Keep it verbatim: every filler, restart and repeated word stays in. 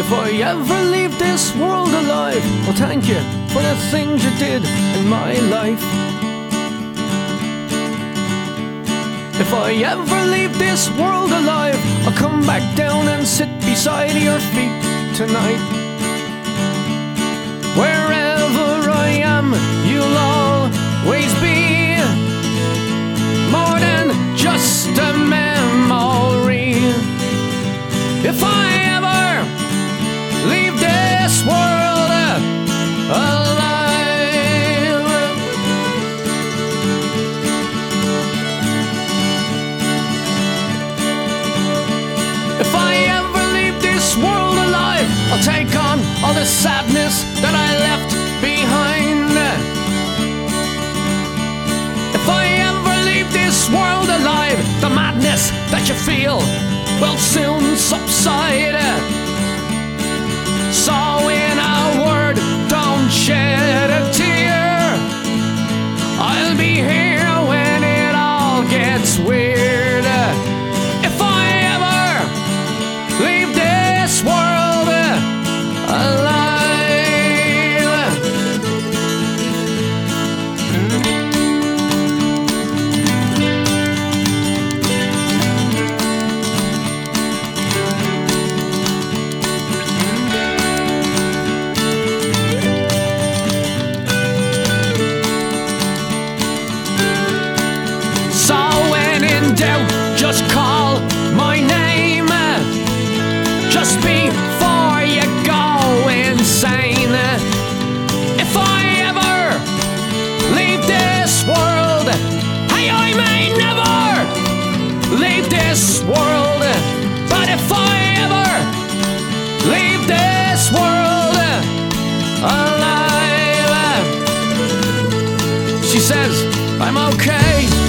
If I ever leave this world alive, well, thank you for the things you did in my life. If I ever leave this world alive, I'll come back down and sit beside your feet tonight. Wherever I am, you'll always be more than just a memory. If I ever leave this world alive, if I ever leave this world alive, I'll take on all the sadness that I left behind. If I ever leave this world alive, the madness that you feel will soon subside. So in a word, don't shed a tear. I'll be here when it all gets weird. If I ever leave this world alive. So when in doubt, just call my name, just before you go insane. If I ever leave this world, hey, I may never leave this world, but if I ever leave this world alive, she says I'm okay.